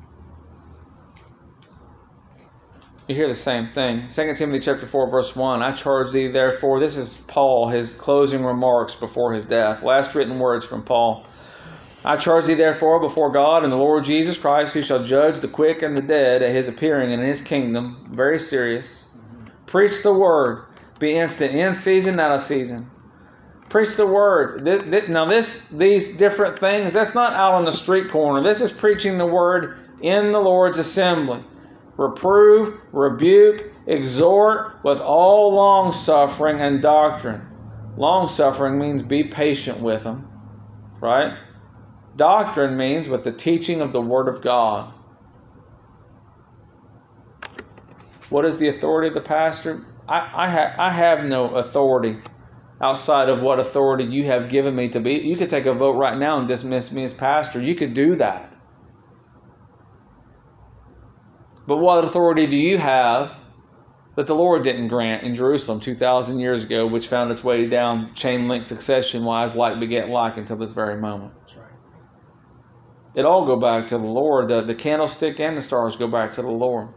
You hear the same thing. 2 Timothy chapter 4, verse 1. I charge thee therefore, this is Paul, his closing remarks before his death. Last written words from Paul. I charge thee therefore before God and the Lord Jesus Christ, who shall judge the quick and the dead at his appearing in his kingdom. Very serious. Preach the word. Be instant in season, out of season. Preach the word. Now these different things, that's not out on the street corner. This is preaching the word in the Lord's assembly. Reprove, rebuke, exhort with all long suffering and doctrine. Long suffering means be patient with them, right? Doctrine means with the teaching of the Word of God. What is the authority of the pastor? I have no authority outside of what authority you have given me to be. You could take a vote right now and dismiss me as pastor. You could do that. But what authority do you have that the Lord didn't grant in Jerusalem 2,000 years ago, which found its way down chain link succession-wise, like beget like, until this very moment? That's right. It all go back to the Lord. The candlestick and the stars go back to the Lord.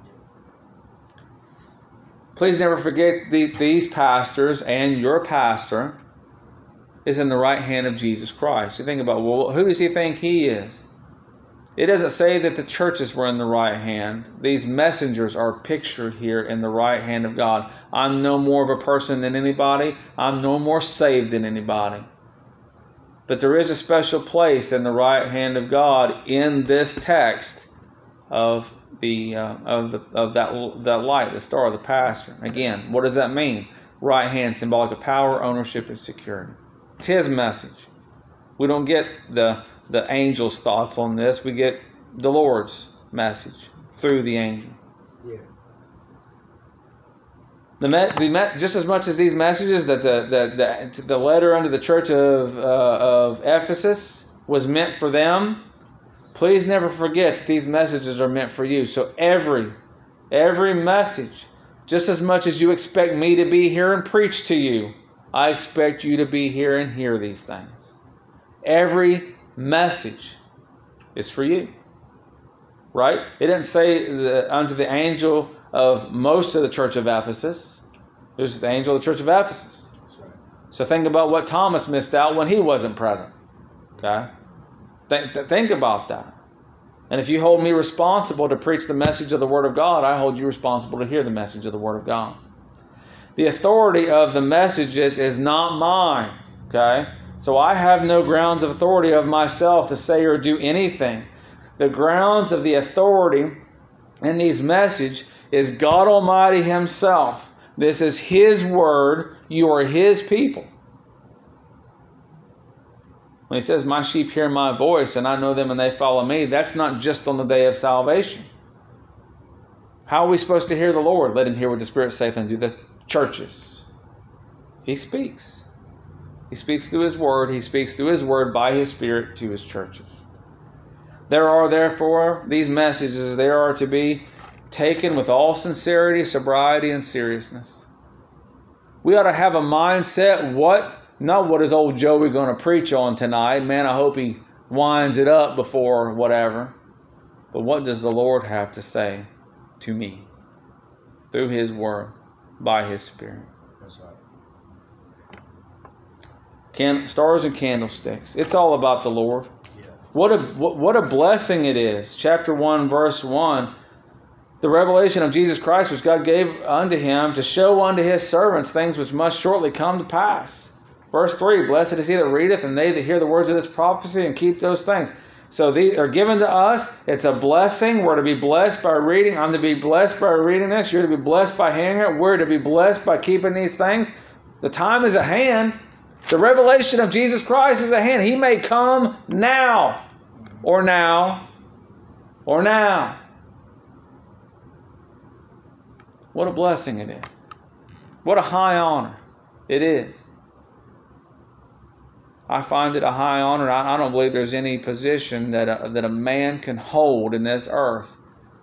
Please never forget these pastors and your pastor is in the right hand of Jesus Christ. You think about, well, who does he think he is? It doesn't say that the churches were in the right hand. These messengers are pictured here in the right hand of God. I'm no more of a person than anybody. I'm no more saved than anybody. But there is a special place in the right hand of God in this text of that light, the star, the pastor. Again, what does that mean? Right hand, symbolic of power, ownership, and security. It's his message. We don't get the angel's thoughts on this. We get the Lord's message through the angel. Yeah. Just as much as these messages that the letter unto the church of Ephesus was meant for them, please never forget that these messages are meant for you. So every message, just as much as you expect me to be here and preach to you, I expect you to be here and hear these things. Every message is for you. Right? It didn't say unto the angel of most of the church of Ephesus. It was the angel of the church of Ephesus. That's right. So think about what Thomas missed out when he wasn't present. Okay? Think about that. And if you hold me responsible to preach the message of the Word of God, I hold you responsible to hear the message of the Word of God. The authority of the messages is not mine. Okay? So I have no grounds of authority of myself to say or do anything. The grounds of the authority in these messages is God Almighty Himself. This is His Word. You are His people. When He says, my sheep hear my voice and I know them and they follow me, that's not just on the day of salvation. How are we supposed to hear the Lord? Let Him hear what the Spirit saith unto the churches. He speaks. He speaks through His Word. He speaks through His Word by His Spirit to His churches. There are therefore these messages, they are to be taken with all sincerity, sobriety, and seriousness. We ought to have a mindset, not what is old Joey going to preach on tonight? Man, I hope he winds it up before whatever. But what does the Lord have to say to me through His Word, by His Spirit? That's right. Stars and candlesticks. It's all about the Lord. Yeah. What a blessing it is. Chapter 1, verse 1. The revelation of Jesus Christ, which God gave unto Him to show unto His servants things which must shortly come to pass. Verse 3, blessed is he that readeth, and they that hear the words of this prophecy and keep those things. So these are given to us. It's a blessing. We're to be blessed by reading. I'm to be blessed by reading this. You're to be blessed by hearing it. We're to be blessed by keeping these things. The time is at hand. The revelation of Jesus Christ is at hand. He may come now, or now, or now. What a blessing it is. What a high honor it is. I find it a high honor. I don't believe there's any position that a man can hold in this earth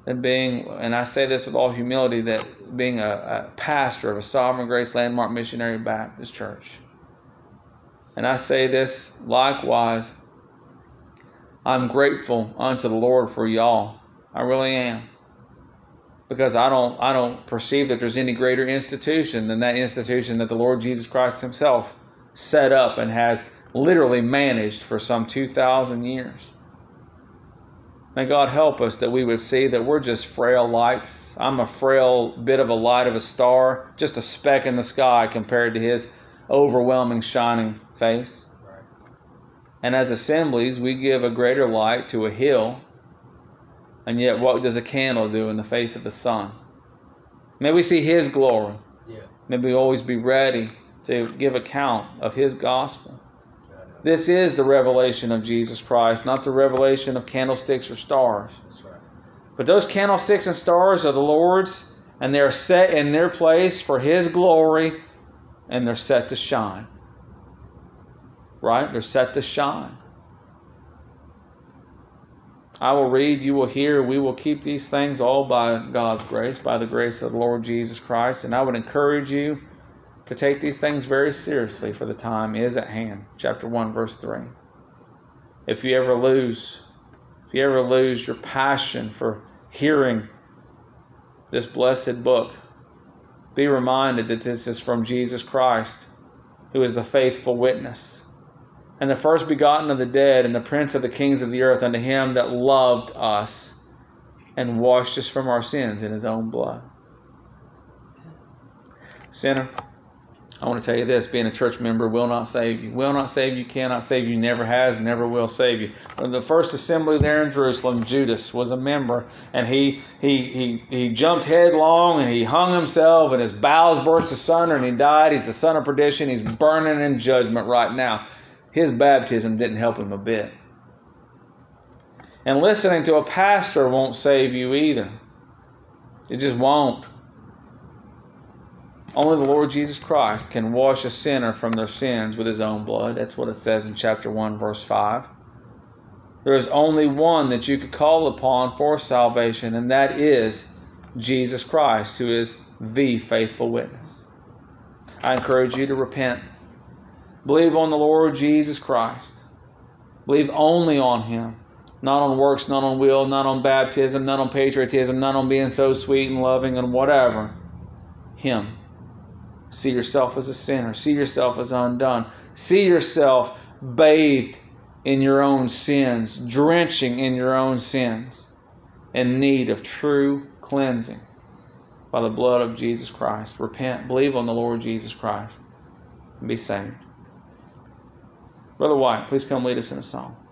than being, and I say this with all humility, that being a pastor of a Sovereign Grace Landmark Missionary Baptist Church. And I say this likewise, I'm grateful unto the Lord for y'all. I really am. Because I don't perceive that there's any greater institution than that institution that the Lord Jesus Christ himself set up and has literally managed for some 2,000 years. May God help us that we would see that we're just frail lights. I'm a frail bit of a light of a star, just a speck in the sky compared to his overwhelming shining face. Right. And as assemblies, we give a greater light to a hill. And yet what does a candle do in the face of the sun? May we see his glory. Yeah. May we always be ready to give account of his gospel. This is the revelation of Jesus Christ, not the revelation of candlesticks or stars. That's right. But those candlesticks and stars are the Lord's, and they're set in their place for his glory, and they're set to shine. Right? They're set to shine. I will read, you will hear, we will keep these things all by God's grace, by the grace of the Lord Jesus Christ. And I would encourage you to take these things very seriously, for the time is at hand. Chapter 1, verse 3. If you ever lose your passion for hearing this blessed book, be reminded that this is from Jesus Christ, who is the faithful witness, and the first begotten of the dead, and the prince of the kings of the earth, unto him that loved us and washed us from our sins in his own blood. Sinner, I want to tell you this, being a church member will not save you. Will not save you, cannot save you, never has, never will save you. When the first assembly there in Jerusalem, Judas was a member, and he jumped headlong, and he hung himself, and his bowels burst asunder, and he died. He's the son of perdition. He's burning in judgment right now. His baptism didn't help him a bit. And listening to a pastor won't save you either. It just won't. Only the Lord Jesus Christ can wash a sinner from their sins with his own blood. That's what it says in chapter 1, verse 5. There is only one that you could call upon for salvation, and that is Jesus Christ, who is the faithful witness. I encourage you to repent. Believe on the Lord Jesus Christ. Believe only on him. Not on works, not on will, not on baptism, not on patriotism, not on being so sweet and loving and whatever. Him. See yourself as a sinner. See yourself as undone. See yourself bathed in your own sins, drenching in your own sins, in need of true cleansing by the blood of Jesus Christ. Repent, believe on the Lord Jesus Christ, and be saved. Brother White, please come lead us in a song.